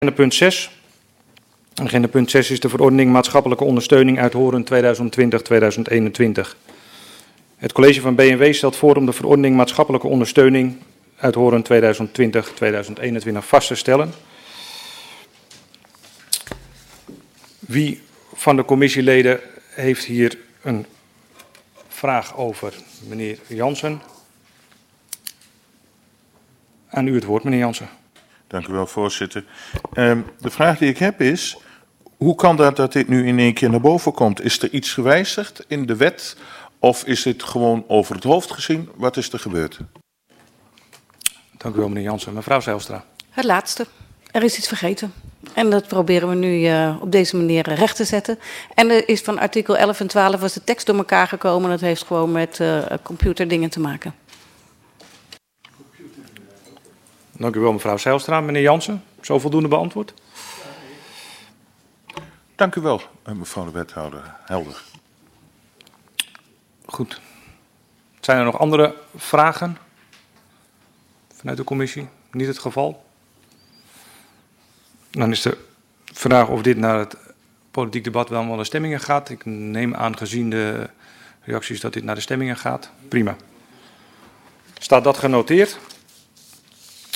Punt 6. Agenda punt 6 is de verordening maatschappelijke ondersteuning uithoren 2020-2021. Het college van B&W stelt voor om de verordening maatschappelijke ondersteuning uithoren 2020-2021 vast te stellen. Wie van de commissieleden heeft hier een vraag over? Meneer Jansen. Aan u het woord, meneer Jansen. Dank u wel, voorzitter. De vraag die ik heb is, hoe kan dat dit nu in één keer naar boven komt? Is er iets gewijzigd in de wet of is dit gewoon over het hoofd gezien? Wat is er gebeurd? Dank u wel, meneer Jansen. Mevrouw Zijlstra. Het laatste. Er is iets vergeten. En dat proberen we nu op deze manier recht te zetten. En er is van artikel 11 en 12 was de tekst door elkaar gekomen. Dat heeft gewoon met computerdingen te maken. Dank u wel, mevrouw Zijlstra. Meneer Jansen, zo voldoende beantwoord? Dank u wel, mevrouw de wethouder. Helder. Goed. Zijn er nog andere vragen vanuit de commissie? Niet het geval. Dan is de vraag of dit naar het politiek debat wel naar de stemmingen gaat. Ik neem aan, gezien de reacties, dat dit naar de stemmingen gaat. Prima. Staat dat genoteerd?